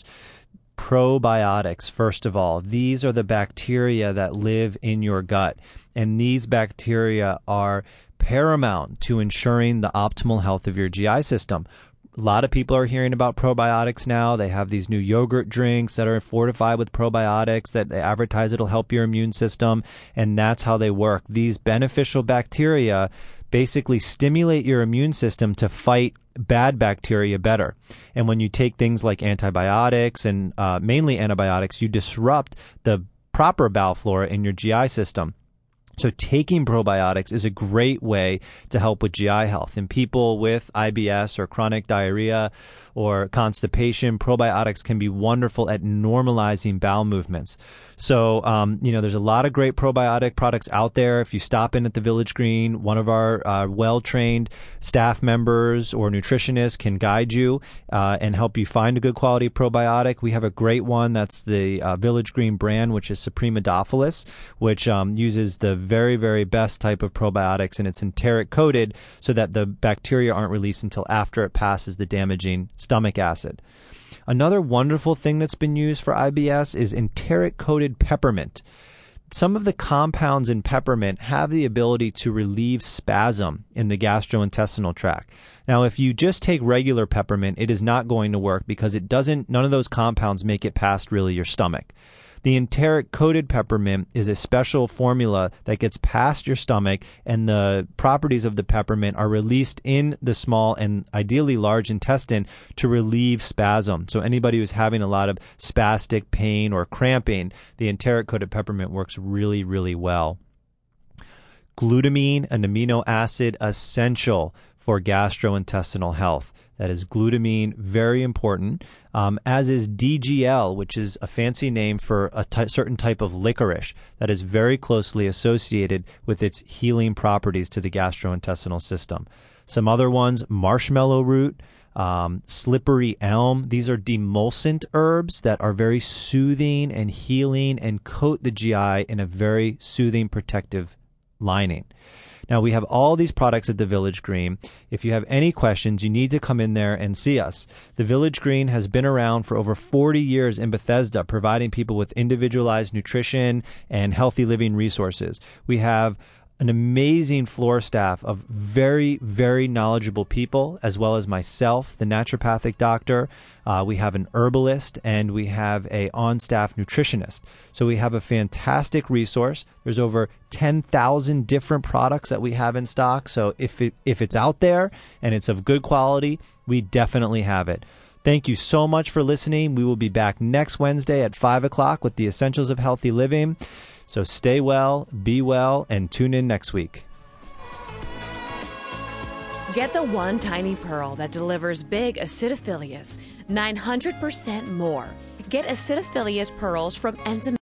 Probiotics, first of all. These are the bacteria that live in your gut, and these bacteria are paramount to ensuring the optimal health of your G I system. A lot of people are hearing about probiotics now. They have these new yogurt drinks that are fortified with probiotics that they advertise it'll help your immune system, and that's how they work. These beneficial bacteria basically stimulate your immune system to fight bad bacteria better. And when you take things like antibiotics and uh, mainly antibiotics, you disrupt the proper bowel flora in your G I system. So taking probiotics is a great way to help with G I health. In people with I B S or chronic diarrhea or constipation, probiotics can be wonderful at normalizing bowel movements. So, um, you know, there's a lot of great probiotic products out there. If you stop in at the Village Green, one of our uh, well-trained staff members or nutritionists can guide you uh, and help you find a good quality probiotic. We have a great one. That's the uh, Village Green brand, which is Supremadophilus, which um, uses the very, very best type of probiotics, and it's enteric coated so that the bacteria aren't released until after it passes the damaging stomach acid. Another wonderful thing that's been used for I B S is enteric-coated peppermint. Some of the compounds in peppermint have the ability to relieve spasm in the gastrointestinal tract. Now, if you just take regular peppermint, it is not going to work because it doesn't. None of those compounds make it past really your stomach. The enteric-coated peppermint is a special formula that gets past your stomach, and the properties of the peppermint are released in the small and ideally large intestine to relieve spasm. So anybody who's having a lot of spastic pain or cramping, the enteric-coated peppermint works really, really well. Glutamine, an amino acid essential for gastrointestinal health. That is glutamine, very important, um, as is D G L, which is a fancy name for a ty- certain type of licorice that is very closely associated with its healing properties to the gastrointestinal system. Some other ones, marshmallow root, um, slippery elm. These are demulcent herbs that are very soothing and healing and coat the G I in a very soothing, protective lining. Now, we have all these products at the Village Green. If you have any questions, you need to come in there and see us. The Village Green has been around for over forty years in Bethesda, providing people with individualized nutrition and healthy living resources. We have an amazing floor staff of very, very knowledgeable people, as well as myself, the naturopathic doctor. Uh, we have an herbalist, and we have a on-staff nutritionist. So we have a fantastic resource. There's over ten thousand different products that we have in stock. So if it, if it's out there and it's of good quality, we definitely have it. Thank you so much for listening. We will be back next Wednesday at five o'clock with the Essentials of Healthy Living. So stay well, be well, and tune in next week. Get the one tiny pearl that delivers big acidophilus, nine hundred percent more. Get acidophilus pearls from Enzymatic.